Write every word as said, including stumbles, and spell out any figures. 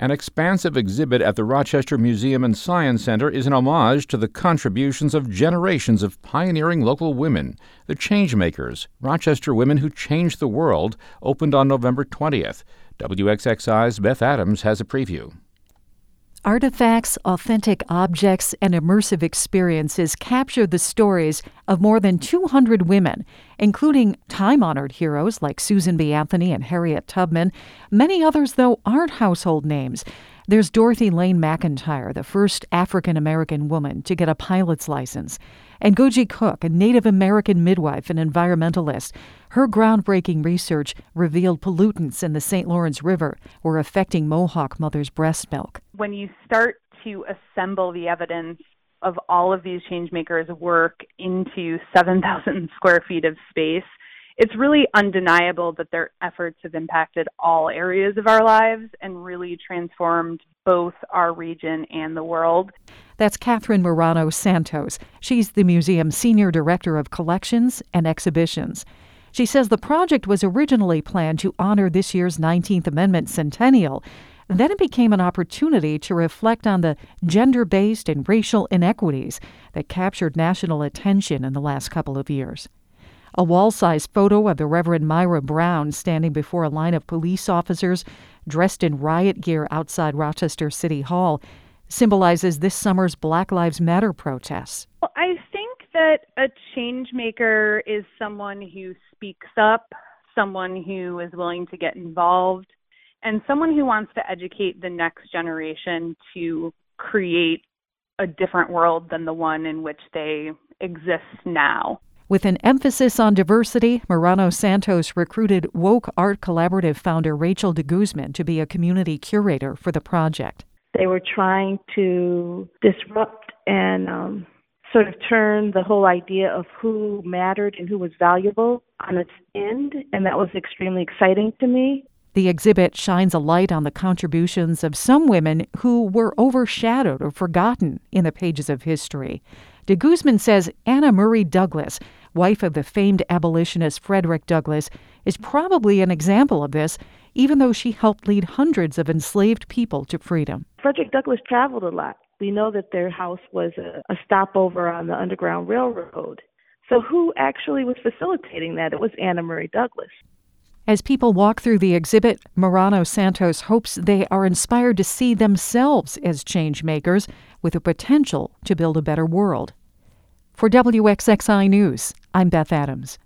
An expansive exhibit at the Rochester Museum and Science Center is an homage to the contributions of generations of pioneering local women. The Changemakers, Rochester Women Who Changed the World, opened on November twentieth. W X X I's Beth Adams has a preview. Artifacts, authentic objects, and immersive experiences capture the stories of more than two hundred women, including time-honored heroes like Susan B. Anthony and Harriet Tubman. Many others, though, aren't household names. There's Dorothy Lane McIntyre, the first African-American woman to get a pilot's license, and Goji Cook, a Native American midwife and environmentalist. Her groundbreaking research revealed pollutants in the Saint Lawrence River were affecting Mohawk mothers' breast milk. When you start to assemble the evidence of all of these changemakers' work into seven thousand square feet of space, it's really undeniable that their efforts have impacted all areas of our lives and really transformed both our region and the world. That's Catherine Morano Santos. She's the museum's Senior Director of Collections and Exhibitions. She says the project was originally planned to honor this year's nineteenth Amendment centennial. Then it became an opportunity to reflect on the gender-based and racial inequities that captured national attention in the last couple of years. A wall-sized photo of the Reverend Myra Brown standing before a line of police officers dressed in riot gear outside Rochester City Hall symbolizes this summer's Black Lives Matter protests. Well, I think that a change maker is someone who speaks up, someone who is willing to get involved, and someone who wants to educate the next generation to create a different world than the one in which they exist now. With an emphasis on diversity, Morano Santos recruited Woke Art Collaborative founder Rachel de Guzman to be a community curator for the project. They were trying to disrupt and um, sort of turn the whole idea of who mattered and who was valuable on its end, and that was extremely exciting to me. The exhibit shines a light on the contributions of some women who were overshadowed or forgotten in the pages of history. De Guzman says Anna Murray Douglas, wife of the famed abolitionist Frederick Douglass, is probably an example of this, even though she helped lead hundreds of enslaved people to freedom. Frederick Douglass traveled a lot. We know that their house was a, a stopover on the Underground Railroad. So who actually was facilitating that? It was Anna Murray Douglass. As people walk through the exhibit, Morano Santos hopes they are inspired to see themselves as change makers with the potential to build a better world. For W X X I News, I'm Beth Adams.